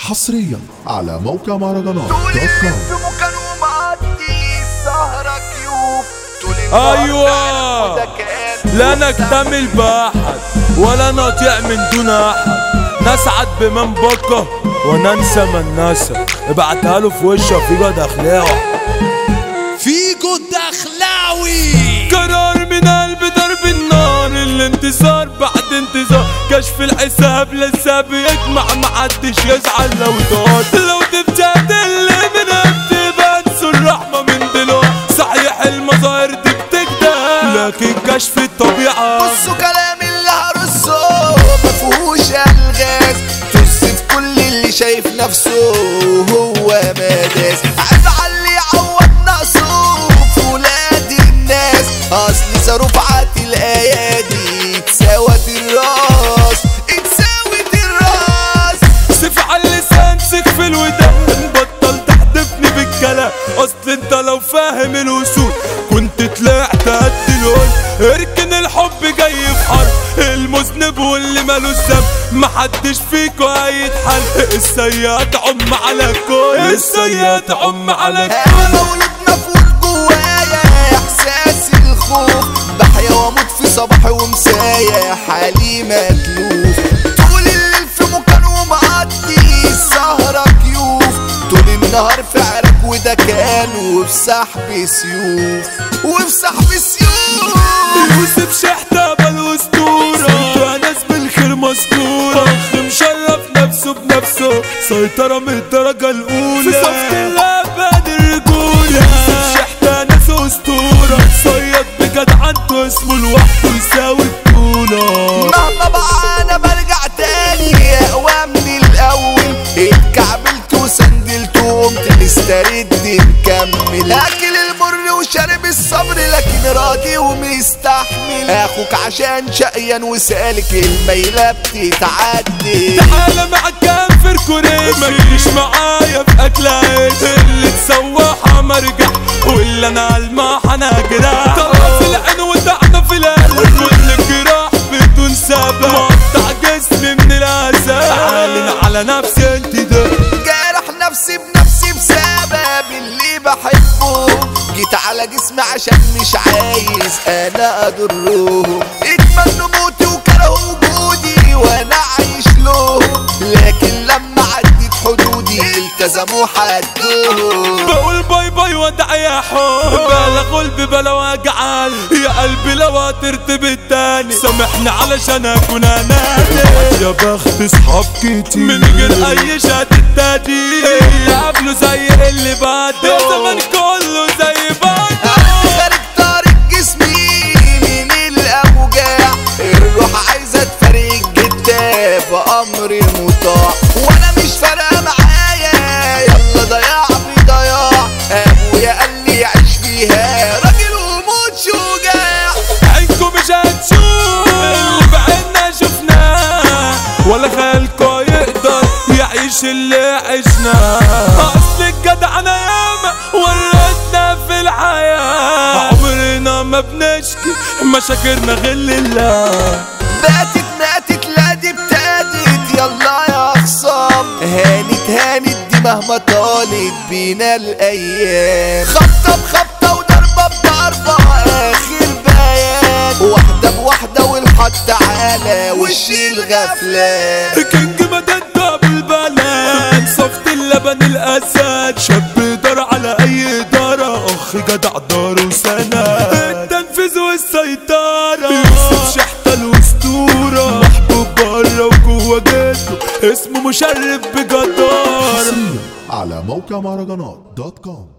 حصريا على موقع مهرجانات ايوه لا نكتم البحر ولا نطيع من دون احد، نسعد بمن بقى وننسى من نسى. ابعتها له في وشه فيجو دخلاوي، فيجو دخلاوي. قرار من قلب ضرب النار، الانتصار بعد انتظار، كشف الحساب لسه بيجمع، محدش يزعل لو طار، لو تبتعد اللي من بتبقى انسوا الرحمة من دلوقتي. صحيح المظاهر دي بتكدب لكن كشف الطبيعة. بصوا كلام اللي هرصه مفهوش الغاز، طز في كل اللي شايف نفسه هو مداس، عيب على اللي يعوض نقصه في ولاد الناس. اصل صاروخات الايادي اتساوت الراس، اتساوت الراس. سيف على اللسان سيف في الودان، بطل تحدفني بالكلام. اصل انت لو فاهم الوصول كنت طلعت قد الهول. اركن الحب جاي في حرب، المذنب واللي مالوش ذنب محدش فيكو هيتحل. السيئات عم على الكل، السيئات عم على الكل. انا مولود مفقود جوايا احساس الخوف، بحيا واموت في صباحي ومسايا حالي متلوف. طول الليل في مكان ومقضي السهرة كيوف، طول النهار في عرك وده كان وفي سحب سيوف، وفي سحب سيوف. يوسف شحتة بالاسطورة، ناس بالخير مذكورة، اخ مشرف نفسه بنفسه، سيطرة من الدرجة الأولى في صف الأبد الرجولة. يوسف شحتة ناس اسطورة، صياد بجدعنته اسمه لوحده يساوي البطولة. مهما بقى انا برجع تاني اقوى من الاول، اتكعبلت وسندلت وقمت مسترد مكمل، اكل المر وشارب الصبر لكن راضي ومستحمل. اخوك عشان شقيان وسالك الميلة بتتعدي. تعالى مع كافر كوريش، مجيش معايا في اكل عيش، اللي تسوحها مرجع واللي انا الماح انا جراح. طرف العين وتعنا في القلب واللي جراح بدون سبب، مقطع جسمي من العذاب. تعالن على نفسي انت ده، جارح نفسي بنفسي بسبب اللي بحبه، جيت على جسمي عشان مش عايز انا اضره. اتمنوا موتي وكرهوا وجودي وانا عايش له، لكن لما عديت حدودي التزموا حدهم. بقول باي باي ودع يا حب، بلا قلبي بلا وجعان يا قلبي لو هترتب التاني. سامحني علشان اكون اناني، يا بخت اصحاب كتير من غير اي شهادة تقدير، اللي قبله زي اللي بعده، يا زمان كله زي بعده. خارج طارق جسمي من الاوجاع، الروح عايزه تفارق جدا بامر مطاع، وانا مش فارقه معايا يلا ضياع بضياع. ابويا قال لي عيش فيها راجل وموت شجاع. عينكم مش هتشوف اللي بعيننا شفناه، ولا خيالكوا يقدر يعيش اللي عشناه. اصل الجدع انا ياما وريتنا في الحياة، عمرنا ما بنشكي مشاكرنا غير لله. ماتت لا دي ابتدت يلا يا خصام، هانت دي مهما طالت بينا الايام. خبطة بخبطة وضربة بضربة اخر بيان، واحدة بواحدة والحق تعالى وش الغفلان. كينج مدد بالبلد، صفت اللبن الاسد، شاب دار على اي اداره، اخ جدع دار وسند، التنفيذ والسيطره. يوسف شحتة الاسطوره، محبوب بره وجوه جده، اسمه مشرف بجدار. حصريا على موقع مهرجانات.com.